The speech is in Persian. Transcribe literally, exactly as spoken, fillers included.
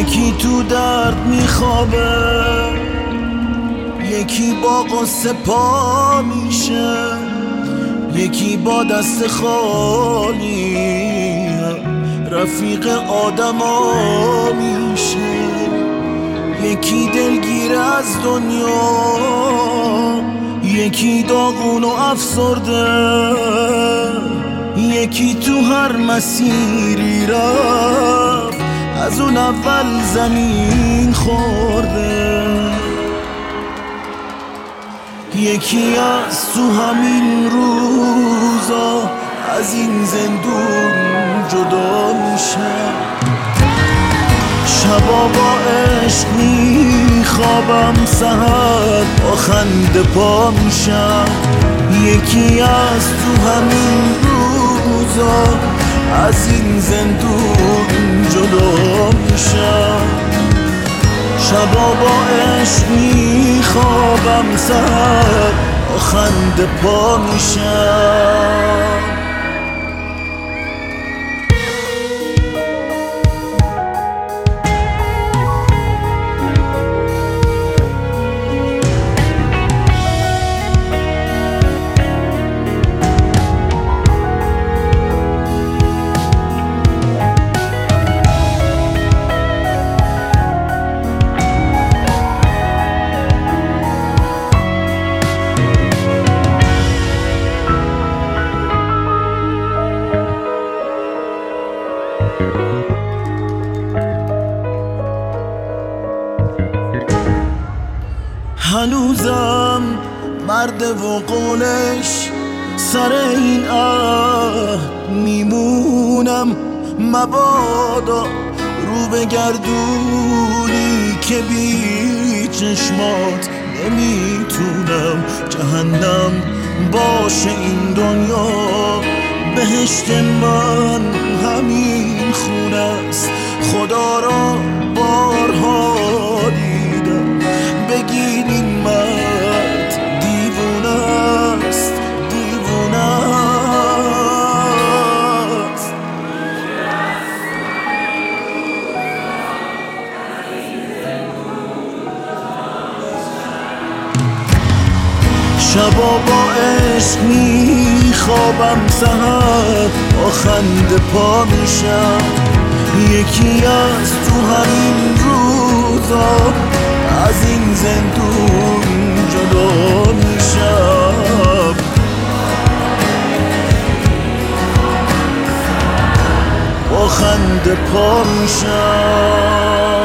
یکی تو درد میخوابه، یکی با قصه پا میشه، یکی با دست خالی رفیق آدما میشه. یکی دلگیر از دنیا، یکی داغون و افسرده، یکی تو هر مسیری رفت از اون اول زمین خورده. یکی از تو همین روزا از این زندون جدا میشه، شبا با عشق میخوابم، سحر با خنده پا میشم. یکی از تو همین روزا از این زندون جدا میشم، شبا با عشق میخوابم، سحر با خنده پا میشم. هنوزم مرد و قولش سر این عهد میمونم، مبادا رو بگردونی که بی چشمات نمیتونم. جهنم باشه این دنیا، بهشت من همین خونه است. خدا را بارها دیدم، بگین این مرد دیوونه است، دیوونه است. شبا با عشق میخوابم، سحر با خنده پا میشم. یکی از تو همین روزا از این زندون جدا میشم، با خنده پا میشم.